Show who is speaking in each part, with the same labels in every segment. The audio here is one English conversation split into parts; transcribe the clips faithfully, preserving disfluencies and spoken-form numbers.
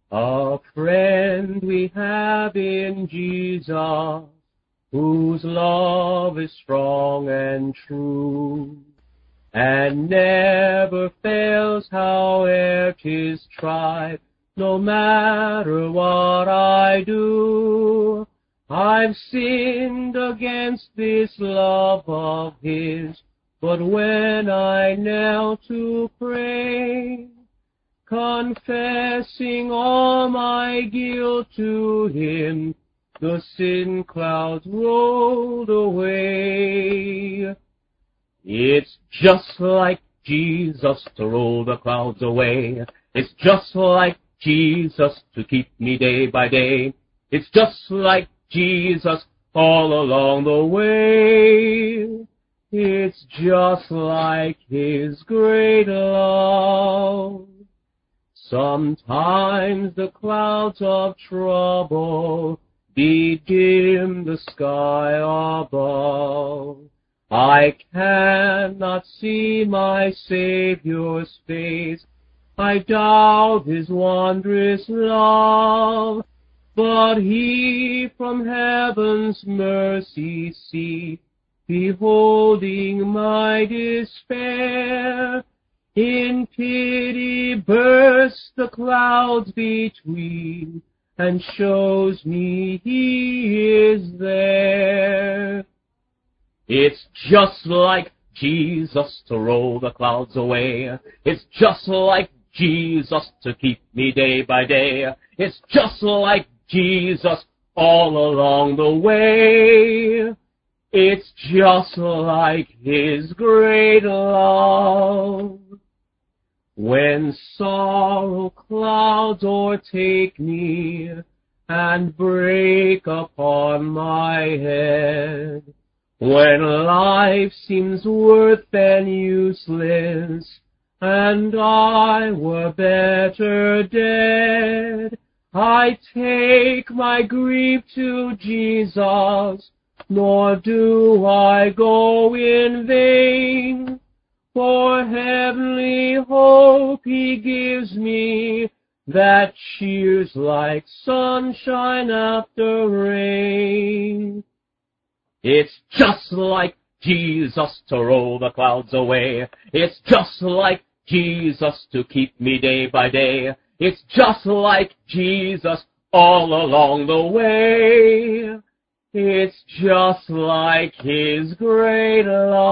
Speaker 1: A friend we have in Jesus, whose love is strong and true, and never fails howe'er 'tis tried, no matter what I do. I've sinned against this love of His, but when I knelt to pray, confessing all my guilt to Him, the sin clouds rolled away. It's just like Jesus to roll the clouds away. It's just like Jesus to keep me day by day. It's just like Jesus all along the way. It's just like His great love. Sometimes the clouds of trouble bedim the sky above. I cannot see my Savior's face. I doubt His wondrous love. But He from heaven's mercy seat, beholding my despair, in pity bursts the clouds between, and shows me He is there. It's just like Jesus to roll the clouds away. It's just like Jesus to keep me day by day. It's just like Jesus all along the way. It's just like His great love. When sorrow clouds o'ertake me and break upon my head, when life seems worth and useless, and I were better dead, I take my grief to Jesus, nor do I go in vain. For heavenly hope He gives me, that cheers like sunshine after rain. It's just like Jesus to roll the clouds away. It's just like Jesus to keep me day by day. It's just like Jesus all along the way. It's just like His great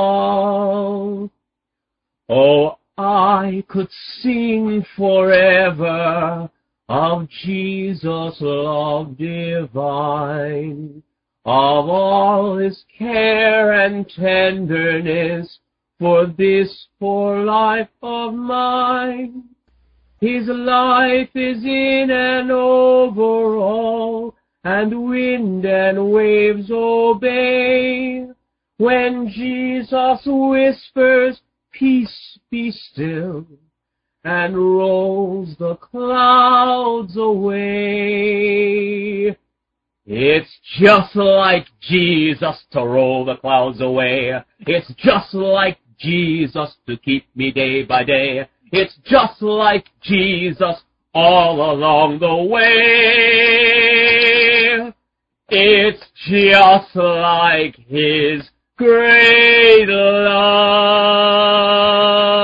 Speaker 1: love. Oh, I could sing forever of Jesus' love divine, of all His care and tenderness for this poor life of mine. His life is in and over all, and wind and waves obey. When Jesus whispers, "Peace, be still," and rolls the clouds away. It's just like Jesus to roll the clouds away. It's just like Jesus to keep me day by day. It's just like Jesus all along the way. It's just like His great love.